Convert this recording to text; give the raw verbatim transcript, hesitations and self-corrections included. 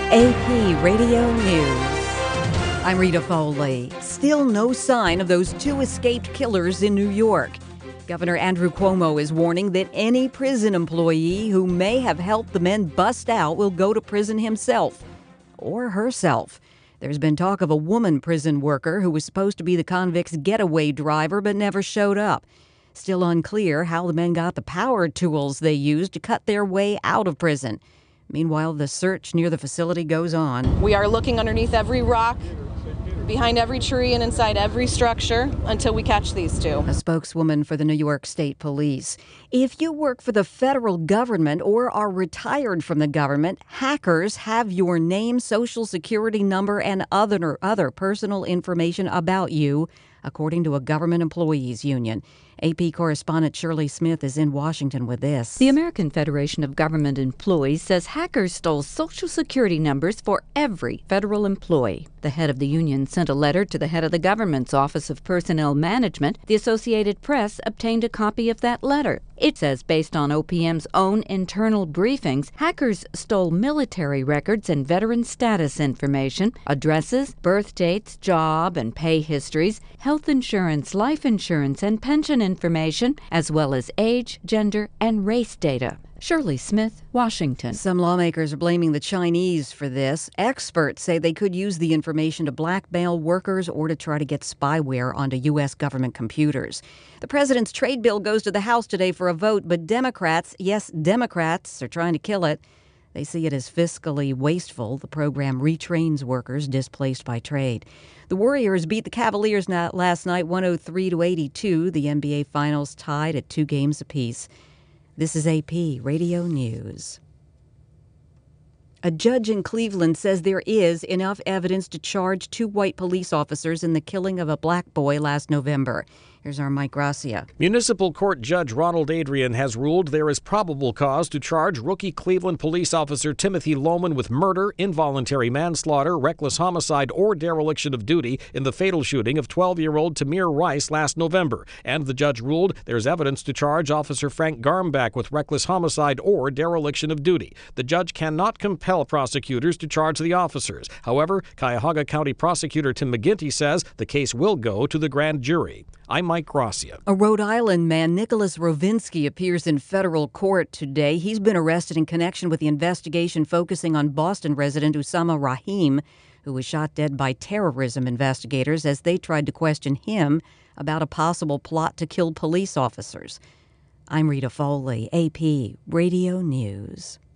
A P Radio News. I'm Rita Foley. Still no sign of those two escaped killers in New York. Governor Andrew Cuomo is warning that any prison employee who may have helped the men bust out will go to prison himself or herself. There's been talk of a woman prison worker who was supposed to be the convicts' getaway driver but never showed up. Still unclear how the men got the power tools they used to cut their way out of prison. Meanwhile, the search near the facility goes on. We are looking underneath every rock, behind every tree, and inside every structure until we catch these two. A spokeswoman for the New York State Police. If you work for the federal government or are retired from the government, hackers have your name, social security number, and other, other personal information about you, according to a government employees union. A P correspondent Shirley Smith is in Washington with this. The American Federation of Government Employees says hackers stole Social Security numbers for every federal employee. The head of the union sent a letter to the head of the government's Office of Personnel Management. The Associated Press obtained a copy of that letter. It says, based on O P M's own internal briefings, hackers stole military records and veteran status information, addresses, birth dates, job and pay histories, health insurance, life insurance, and pension information, as well as age, gender, and race data. Shirley Smith, Washington. Some lawmakers are blaming the Chinese for this. Experts say they could use the information to blackmail workers or to try to get spyware onto U S government computers. The president's trade bill goes to the House today for a vote, but Democrats, yes, Democrats, are trying to kill it. They see it as fiscally wasteful. The program retrains workers displaced by trade. The Warriors beat the Cavaliers last night one oh three to eighty-two. The N B A Finals tied at two games apiece. This is A P Radio News. A judge in Cleveland says there is enough evidence to charge two white police officers in the killing of a black boy last November. Here's our Mike Gracia. Municipal Court Judge Ronald Adrian has ruled there is probable cause to charge rookie Cleveland police officer Timothy Lohman with murder, involuntary manslaughter, reckless homicide, or dereliction of duty in the fatal shooting of twelve-year-old Tamir Rice last November. And the judge ruled there's evidence to charge Officer Frank Garmbach with reckless homicide or dereliction of duty. The judge cannot compel prosecutors to charge the officers. However, Cuyahoga County Prosecutor Tim McGinty says the case will go to the grand jury. I'm Mike Gracia. A Rhode Island man, Nicholas Rovinsky, appears in federal court today. He's been arrested in connection with the investigation focusing on Boston resident Usama Rahim, who was shot dead by terrorism investigators as they tried to question him about a possible plot to kill police officers. I'm Rita Foley, A P Radio News.